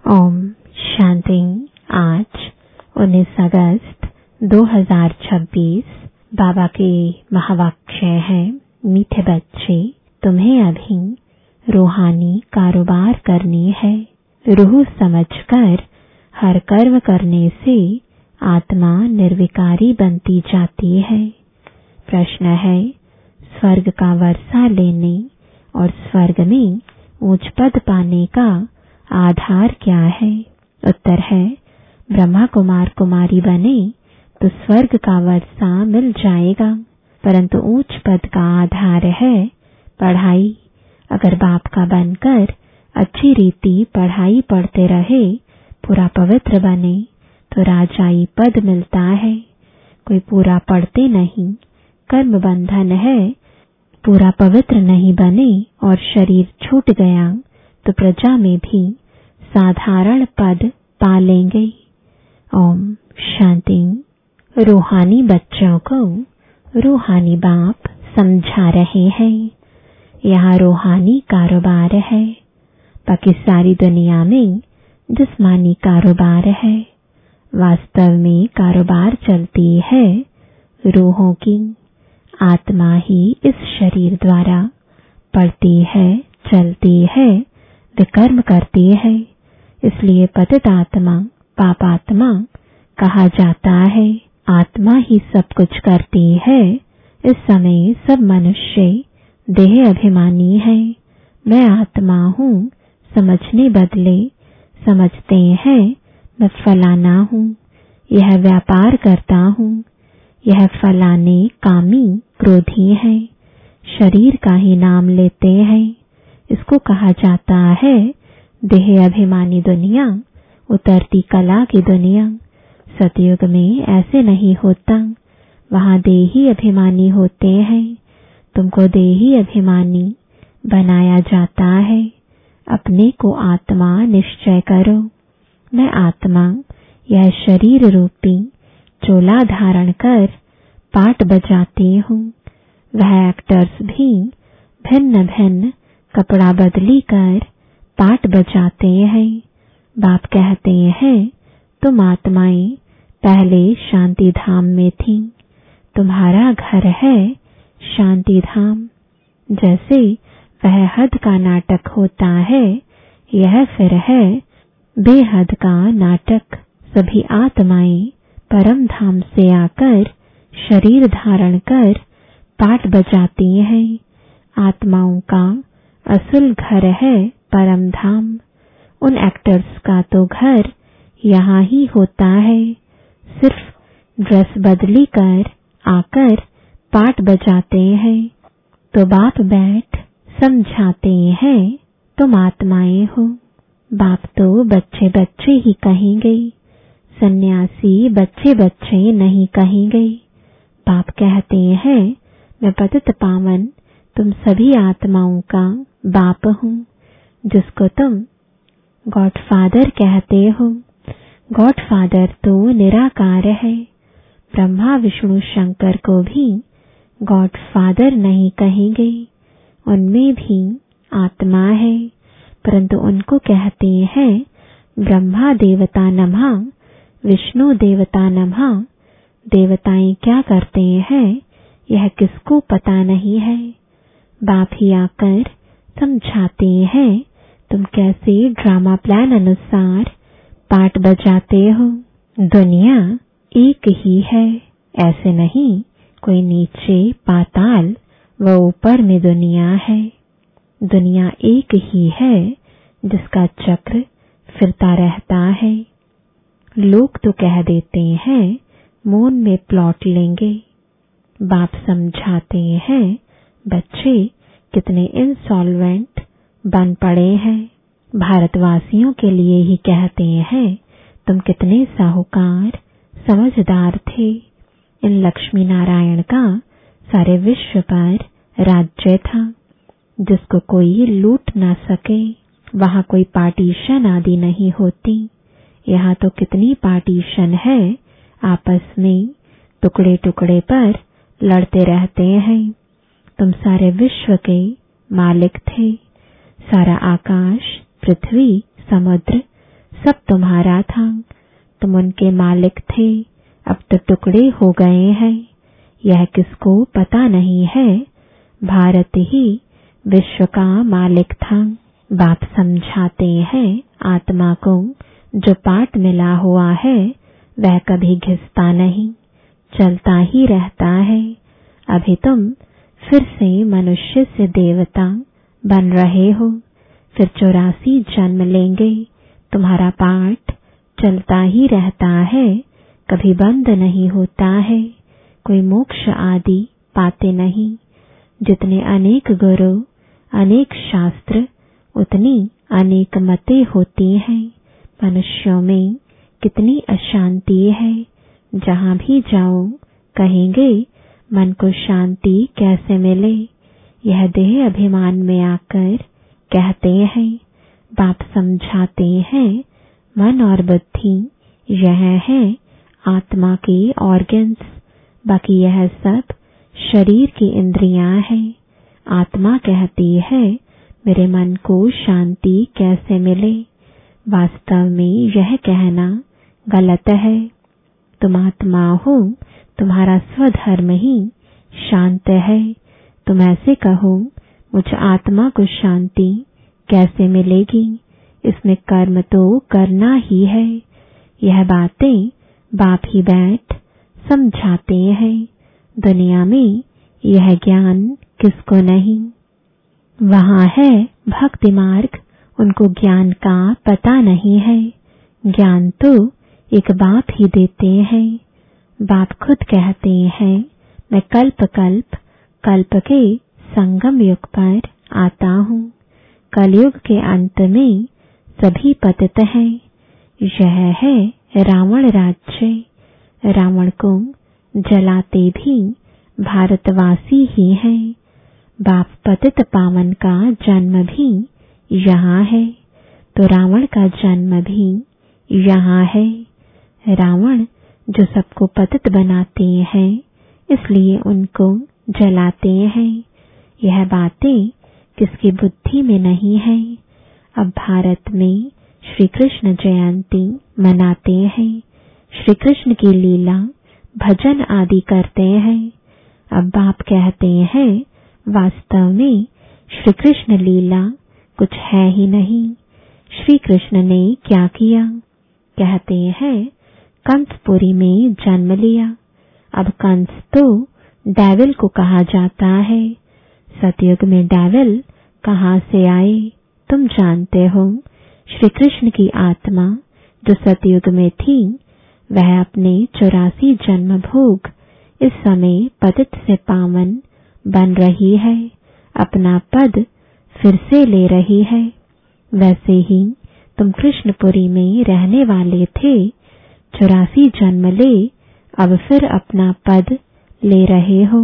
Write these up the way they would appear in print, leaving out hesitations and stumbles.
ओम शांति। आज 19 अगस्त 2026 बाबा के महावाक्य है, मीठे बच्चे, तुम्हें अभी रूहानी कारोबार करनी है। रूह समझकर हर कर्म करने से आत्मा निर्विकारी बनती जाती है। प्रश्न है, स्वर्ग का वर्षा लेने और स्वर्ग में ऊंच पद पाने का आधार क्या है? उत्तर है, ब्रह्मा कुमार कुमारी बने तो स्वर्ग का वर्षा मिल जाएगा, परंतु ऊंच पद का आधार है पढ़ाई। अगर बाप का बनकर अच्छी रीति पढ़ाई पढ़ते रहे, पूरा पवित्र बने तो राजाई पद मिलता है। कोई पूरा पढ़ते नहीं, कर्म बंधन है, पूरा पवित्र नहीं बने और शरीर छूट गया तो प्रजा में भी साधारण पद पा लेंगे। ओम शांति। रूहानी बच्चों को रूहानी बाप समझा रहे हैं। यहाँ रूहानी कारोबार है। बाकी सारी दुनिया में जिस्मानी कारोबार है। वास्तव में कारोबार चलती है रूहों की। आत्मा ही इस शरीर द्वारा पढ़ती है, चलती है, विकर्म करती है। इसलिए पतित आत्मा, पापात्मा कहा जाता है। आत्मा ही सब कुछ करती है। इस समय सब मनुष्य देह अभिमानी है। मैं आत्मा हूँ समझने बदले समझते हैं मैं फलाना हूँ, यह व्यापार करता हूँ, यह फलाने कामी क्रोधी है। शरीर का ही नाम लेते हैं। इसको कहा जाता है देह अभिमानी दुनिया, उतरती कला की दुनिया। सतयुग में ऐसे नहीं होता, वहाँ देही अभिमानी होते हैं। तुमको देही अभिमानी बनाया जाता है। अपने को आत्मा निश्चय करो। मैं आत्मा यह शरीर रूपी चोला धारण कर पाठ बजाती हूँ। वह एक्टर्स भी भिन्न भिन्न कपड़ा बदली कर पाठ बजाते हैं। बाप कहते हैं, तुम आत्माएं पहले शांति धाम में थी। तुम्हारा घर है शांति धाम। जैसे वह हद का नाटक होता है, यह फिर है बेहद का नाटक। सभी आत्माएं परम धाम से आकर शरीर धारण कर पाठ बजाती हैं। आत्माओं का असल घर है परम धाम। उन एक्टर्स का तो घर यहाँ ही होता है। सिर्फ ड्रेस बदली कर आकर पाठ बजाते हैं। तो बाप बैठ समझाते हैं, तुम आत्माएं हो। बाप तो बच्चे बच्चे ही कहेंगे, सन्यासी बच्चे बच्चे नहीं कहेंगे। बाप कहते हैं, मैं पतित पावन तुम सभी आत्माओं का बाप हूँ, जिसको तुम गॉडफादर कहते हो। गॉडफादर तो निराकार है। ब्रह्मा विष्णु शंकर को भी गॉडफादर नहीं कहेंगे। उनमें भी आत्मा है, परंतु उनको कहते हैं ब्रह्मा देवता नमः, विष्णु देवता नमः। देवताएं क्या करते हैं यह किसको पता नहीं है। बाप ही आकर समझाते हैं, तुम कैसे ड्रामा प्लान अनुसार पाठ बजाते हो। दुनिया एक ही है, ऐसे नहीं कोई नीचे पाताल व ऊपर में दुनिया है। दुनिया एक ही है जिसका चक्र फिरता रहता है। लोग तो कह देते हैं मून में प्लॉट लेंगे। बाप समझाते हैं, बच्चे कितने इंसॉल्वेंट बन पड़े हैं। भारतवासियों के लिए ही कहते हैं, तुम कितने साहूकार समझदार थे। इन लक्ष्मी नारायण का सारे विश्व पर राज्य था, जिसको कोई लूट ना सके। वहाँ कोई पार्टीशन आदि नहीं होती। यहाँ तो कितनी पार्टीशन है, आपस में टुकड़े टुकड़े पर लड़ते रहते हैं। तुम सारे विश्व के मालिक थे। सारा आकाश, पृथ्वी, समुद्र सब तुम्हारा था, तुम उनके मालिक थे, अब तो टुकड़े हो गए हैं। यह किसको पता नहीं है, भारत ही विश्व का मालिक था। बाप समझाते हैं आत्मा को जो पाठ मिला हुआ है वह कभी घिसता नहीं, चलता ही रहता है। अभी तुम फिर से मनुष्य से देवता बन रहे हो, फिर 84 जन्म लेंगे। तुम्हारा पाठ चलता ही रहता है, कभी बंद नहीं होता है। कोई मोक्ष आदि पाते नहीं। जितने अनेक गुरु, अनेक शास्त्र, उतनी अनेक मतें होती हैं। मनुष्यों में कितनी अशांति है। जहां भी जाओ कहेंगे मन को शांति कैसे मिले। यह देह अभिमान में आकर कहते हैं। बाप समझाते हैं मन और बुद्धि यह है आत्मा के ऑर्गन्स, बाकी यह सब शरीर की इंद्रियां हैं। आत्मा कहती है मेरे मन को शांति कैसे मिले। वास्तव में यह कहना गलत है। तुम आत्मा हो, तुम्हारा स्वधर्म ही शांत है। तुम ऐसे कहो मुझ आत्मा को शांति कैसे मिलेगी, इसमें कर्म तो करना ही है। यह बातें बाप ही बैठ समझाते हैं। दुनिया में यह ज्ञान किसको नहीं। वहां है भक्ति मार्ग, उनको ज्ञान का पता नहीं है। ज्ञान तो एक बाप ही देते हैं। बाप खुद कहते हैं मैं कल्प कल्प के संगम युग पर आता हूँ। कलयुग के अंत में सभी पतित हैं। यह है रावण राज्य। रावण को जलाते भी भारतवासी ही हैं। बाप पतित पावन का जन्म भी यहाँ है, तो रावण का जन्म भी यहाँ है। रावण जो सबको पतित बनाते हैं, इसलिए उनको जलाते हैं। यह बातें किसकी बुद्धि में नहीं है। अब भारत में श्री कृष्ण जयंती मनाते हैं। श्री कृष्ण की लीला भजन आदि करते हैं। अब बाप कहते हैं वास्तव में श्री कृष्ण लीला कुछ है ही नहीं। श्री कृष्ण ने क्या किया? कहते हैं कंसपुरी में जन्म लिया। अब कंस तो डेविल को कहा जाता है। सतयुग में डेविल कहाँ से आए तुम जानते हो। श्री कृष्ण की आत्मा जो सतयुग में थी वह अपने 84 जन्म भोग इस समय पतित से पावन बन रही है, अपना पद फिर से ले रही है। वैसे ही तुम कृष्णपुरी में रहने वाले थे, 84 जन्म ले अब फिर अपना पद ले रहे हो।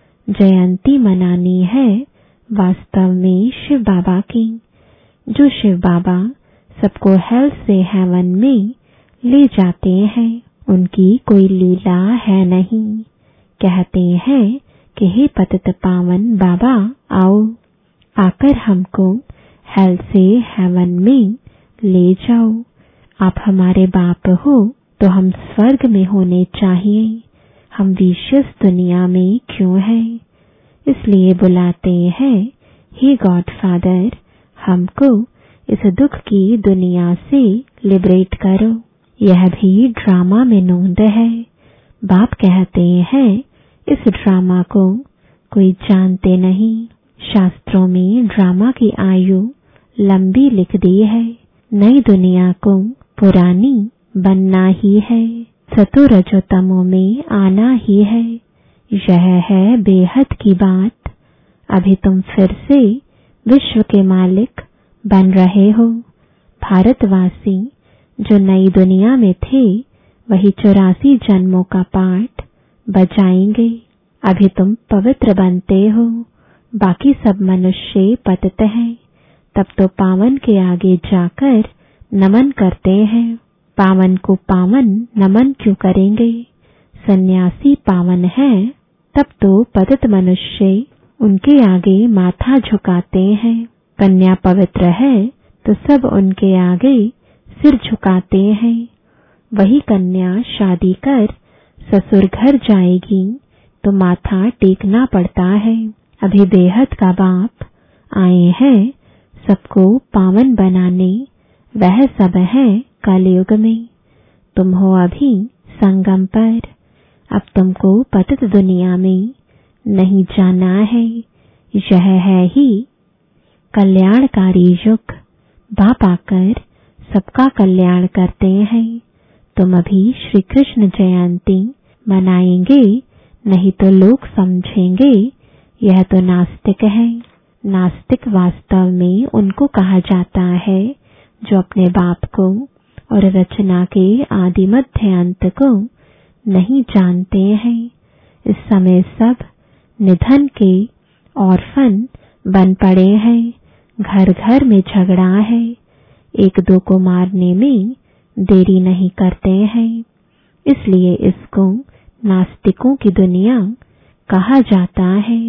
जयंती मनानी है वास्तव में शिव बाबा की। जो शिव बाबा सबको हेल से हेवन में ले जाते हैं, उनकी कोई लीला है नहीं। कहते हैं कि हे पतित पावन बाबा आओ, आकर हमको हेल से हेवन में ले जाओ। आप हमारे बाप हो तो हम स्वर्ग में होने चाहिए। हम विशेष दुनिया में क्यों हैं? इसलिए बुलाते हैं हे गॉड फादर, हमको इस दुख की दुनिया से लिबरेट करो। यह भी ड्रामा में नोंद है। बाप कहते हैं इस ड्रामा को कोई जानते नहीं। शास्त्रों में ड्रामा की आयु लंबी लिख दी है। नई दुनिया को पुरानी बनना ही है, सतोरजोतमों में आना ही है। यह है बेहद की बात। अभी तुम फिर से विश्व के मालिक बन रहे हो। भारतवासी जो नई दुनिया में थे वही 84 जन्मों का पाठ बजाएंगे। अभी तुम पवित्र बनते हो, बाकी सब मनुष्य पतित हैं। तब तो पावन के आगे जाकर नमन करते हैं। पावन को पावन नमन क्यों करेंगे? सन्यासी पावन है, तब तो पतित मनुष्य उनके आगे माथा झुकाते हैं। कन्या पवित्र है तो सब उनके आगे सिर झुकाते हैं। वही कन्या शादी कर ससुर घर जाएगी तो माथा टेकना पड़ता है। अभी बेहद का बाप आए हैं सबको पावन बनाने, वह सब है कलयुग में। तुम हो अभी संगम पर, अब तुमको पतित दुनिया में नहीं जाना है। यह है ही कल्याणकारी युग। बाप आकर सबका कल्याण करते हैं। तुम अभी श्री कृष्ण जयंती मनाएंगे, नहीं तो लोग समझेंगे यह तो नास्तिक है। नास्तिक वास्तव में उनको कहा जाता है जो अपने बाप को और रचना के आदि मध्य अंत को नहीं जानते हैं। इस समय सब निधन के ऑर्फन बन पड़े हैं। घर घर में झगड़ा है। एक दो को मारने में देरी नहीं करते हैं। इसलिए इसको नास्तिकों की दुनिया कहा जाता है।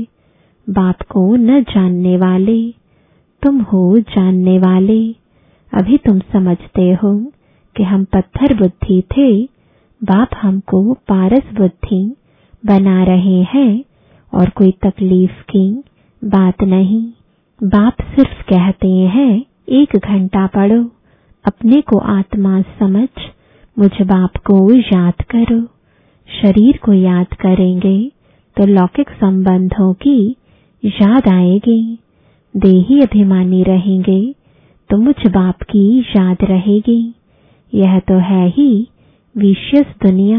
बाप को न जानने वाले, तुम हो जानने वाले। अभी तुम समझते हो कि हम पत्थर बुद्धि थे, बाप हमको पारस बुद्धि बना रहे हैं और कोई तकलीफ की बात नहीं। बाप सिर्फ कहते हैं 1 घंटा पढ़ो, अपने को आत्मा समझ मुझ बाप को याद करो। शरीर को याद करेंगे तो लौकिक संबंधों की याद आएगी। देही अभिमानी रहेंगे तो मुझ बाप की याद रहेगी। यह तो है ही विशेष दुनिया।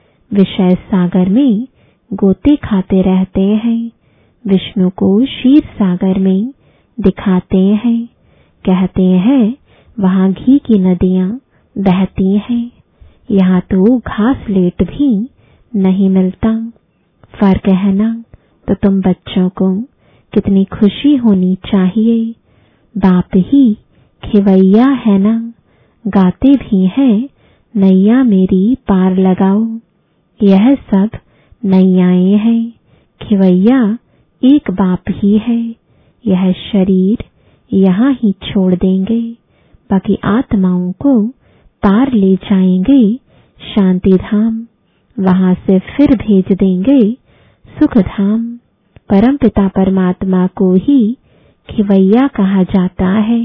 विषय सागर में गोते खाते रहते हैं। विष्णु को क्षीर सागर में दिखाते हैं। कहते हैं वहां घी की नदियां बहती हैं। यहाँ तो घास लेट भी नहीं मिलता। फर्क है ना। तो तुम बच्चों को कितनी खुशी होनी चाहिए। बाप ही खिवैया है ना, गाते भी हैं नैया मेरी पार लगाओ। यह सब नैयाएं हैं। खिवैया एक बाप ही है। यह शरीर यहाँ ही छोड़ देंगे, बाकी आत्माओं को पार ले जाएंगे शांति धाम। वहां से फिर भेज देंगे सुख धाम। परमपिता परमात्मा को ही खिवैया कहा जाता है।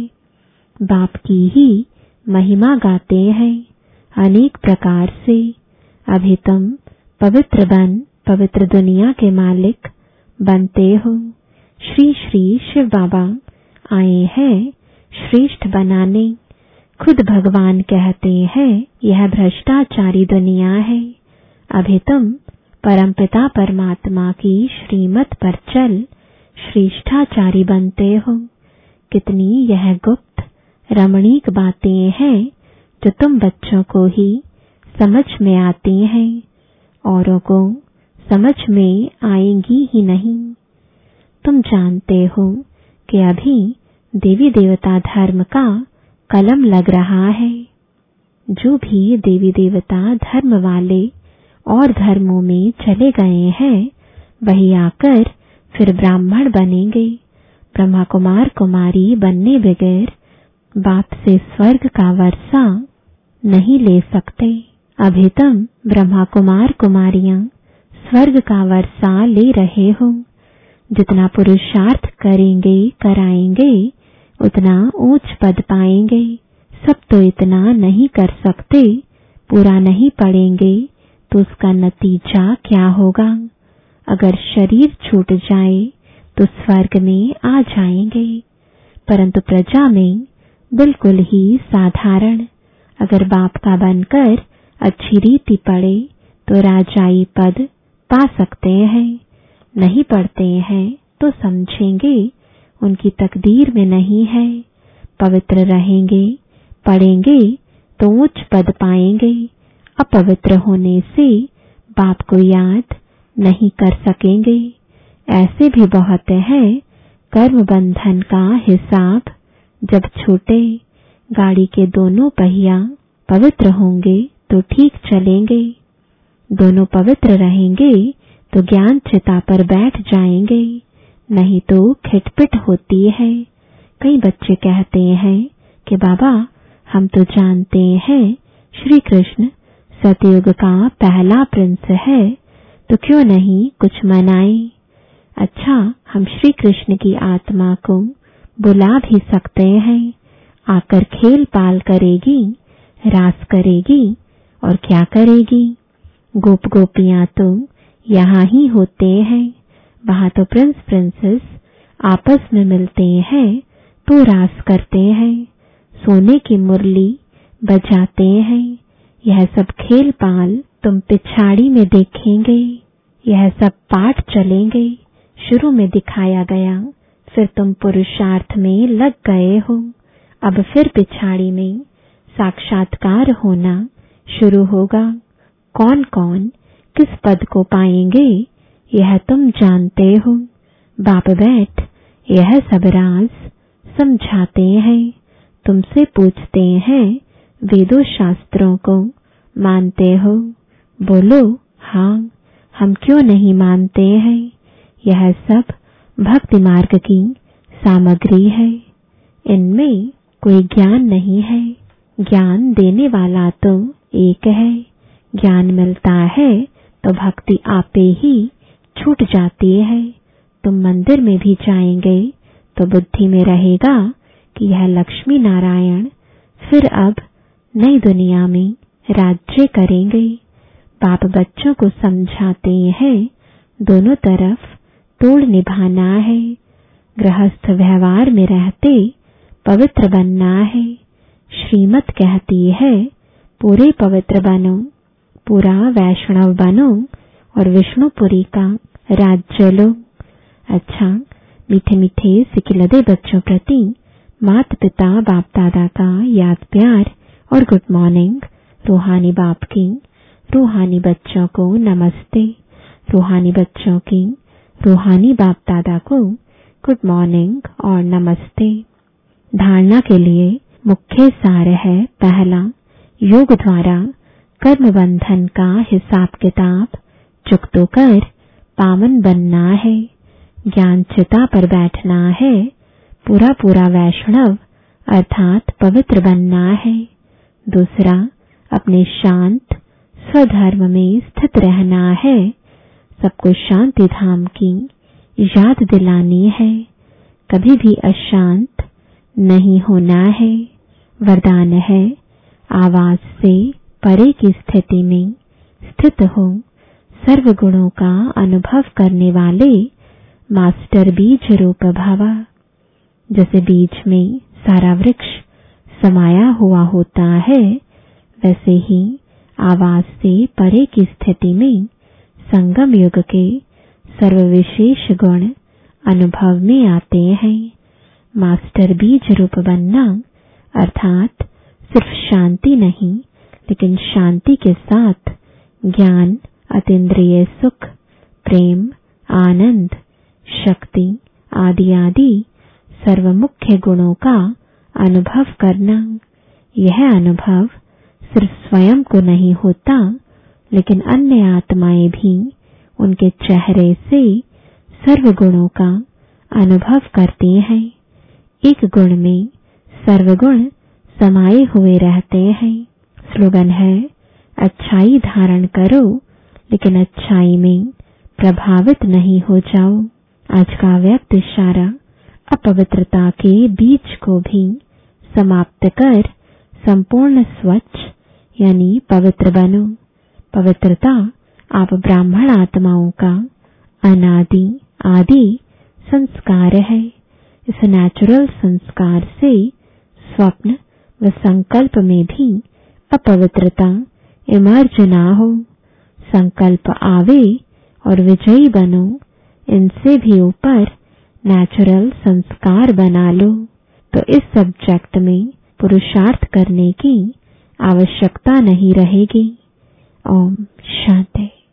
बाप की ही महिमा गाते हैं अनेक प्रकार से। अभी तुम पवित्र बन पवित्र दुनिया के मालिक बनते हो। श्री श्री शिव बाबा आए हैं श्रेष्ठ बनाने। खुद भगवान कहते हैं यह भ्रष्टाचारी दुनिया है। अभी तुम परमपिता परमात्मा की श्रीमत पर चल श्रेष्ठाचारी बनते हो। कितनी यह गुप्त रमणीक बातें हैं जो तुम बच्चों को ही समझ में आती हैं, औरों को समझ में आएंगी ही नहीं। तुम जानते हो कि अभी देवी देवता धर्म का कलम लग रहा है। जो भी देवी देवता धर्म वाले और धर्मों में चले गए हैं वही आकर फिर ब्राह्मण बनेंगे। ब्रह्मा कुमार कुमारी बनने बगैर बाप से स्वर्ग का वर्षा नहीं ले सकते। अभी तुम ब्रह्मा कुमार कुमारियां स्वर्ग का वर्षा ले रहे हो। जितना पुरुषार्थ करेंगे कराएंगे उतना ऊंच पद पाएंगे। सब तो इतना नहीं कर सकते। पूरा नहीं पढ़ेंगे तो उसका नतीजा क्या होगा। अगर शरीर छूट जाए तो स्वर्ग में आ जाएंगे, परंतु प्रजा में बिल्कुल ही साधारण। अगर बाप का बनकर अच्छी रीति पढ़े तो राजाई पद पा सकते हैं। नहीं पढ़ते हैं तो समझेंगे उनकी तकदीर में नहीं है। पवित्र रहेंगे पढ़ेंगे तो उच्च पद पाएंगे। अपवित्र होने से बाप को याद नहीं कर सकेंगे। ऐसे भी बहुत है। कर्म बंधन का हिसाब जब छूटे, गाड़ी के दोनों पहिया पवित्र होंगे तो ठीक चलेंगे। दोनों पवित्र रहेंगे तो ज्ञान चिता पर बैठ जाएंगे, नहीं तो खिटपिट होती है। कई बच्चे कहते हैं कि बाबा हम तो जानते हैं श्री कृष्ण सतयुग का पहला प्रिंस है, तो क्यों नहीं कुछ मनाए। अच्छा, हम श्री कृष्ण की आत्मा को बुला भी सकते हैं, आकर खेल पाल करेगी, रास करेगी और क्या करेगी। गोप गोपियां तो यहाँ ही होते हैं, वहां तो प्रिंस प्रिंसेस आपस में मिलते हैं तो रास करते हैं, सोने की मुरली बजाते हैं। यह सब खेल पाल तुम पिछाड़ी में देखेंगे, यह सब पाठ चलेंगे। शुरू में दिखाया गया, फिर तुम पुरुषार्थ में लग गए हो, अब फिर पिछाड़ी में साक्षात्कार होना शुरू होगा। कौन कौन किस पद को पाएंगे यह तुम जानते हो। बाप बैठ यह सब राज समझाते हैं, तुमसे पूछते हैं वेदों शास्त्रों को मानते हो। बोलो हाँ, हम क्यों नहीं मानते हैं। यह सब भक्ति मार्ग की सामग्री है, इनमें कोई ज्ञान नहीं है। ज्ञान देने वाला तो एक है, ज्ञान मिलता है तो भक्ति आपे ही छूट जाती है। तुम मंदिर में भी जाएंगे तो बुद्धि में रहेगा कि यह लक्ष्मी नारायण फिर अब नई दुनिया में राज्य करेंगे। बाप बच्चों को समझाते हैं दोनों तरफ तोड़ निभाना है, गृहस्थ व्यवहार में रहते पवित्र बनना है। श्रीमत कहती है पूरे पवित्र बनो, पूरा वैष्णव बनो और विष्णुपुरी का राज्य लो। अच्छा, मीठे मीठे सिकिलदे बच्चों प्रति माता पिता बाप दादा का याद प्यार और गुड मॉर्निंग। रूहानी बाप की रूहानी बच्चों को नमस्ते, रूहानी बच्चों की रूहानी बाप दादा को गुड मॉर्निंग और नमस्ते। धारणा के लिए मुख्य सार है, पहला, योग द्वारा कर्म बंधन का हिसाब किताब चुकतो कर पावन बनना है, ज्ञान चिता पर बैठना है, पूरा पूरा वैष्णव अर्थात पवित्र बनना है। दूसरा, अपने शांत स्वधर्म में स्थित रहना है, सबको शांति धाम की याद दिलानी है, कभी भी अशांत नहीं होना है। वरदान है, आवाज से परे की स्थिति में स्थित हो, सर्व गुणों का अनुभव करने वाले मास्टर बीज रूप भव। जैसे बीज में सारा वृक्ष समाया हुआ होता है, वैसे ही आवाज से परे की स्थिति में संगम युग के सर्वविशेष गुण अनुभव में आते हैं। मास्टर बीज रूप बनना अर्थात सिर्फ शांति नहीं, लेकिन शांति के साथ ज्ञान, अतीन्द्रिय सुख, प्रेम, आनंद, शक्ति आदि आदि सर्व मुख्य गुणों का अनुभव करना। यह अनुभव सिर्फ स्वयं को नहीं होता, लेकिन अन्य आत्माएं भी उनके चेहरे से सर्व गुणों का अनुभव करती हैं। एक गुण में सर्वगुण समाये हुए रहते हैं। स्लोगन है, अच्छाई धारण करो लेकिन अच्छाई में प्रभावित नहीं हो जाओ। आज का व्यक्त इशारा, अपवित्रता के बीज को भी समाप्त कर संपूर्ण स्वच्छ यानी पवित्र बनो। पवित्रता आप ब्राह्मण आत्माओं का अनादि आदि संस्कार है। इस नेचुरल संस्कार से स्वप्न व संकल्प में भी अपवित्रता इमर्ज ना हो। संकल्प आवे और विजयी बनो, इनसे भी ऊपर नेचुरल संस्कार बना लो, तो इस सब्जेक्ट में पुरुषार्थ करने की आवश्यकता नहीं रहेगी। ओम शांति।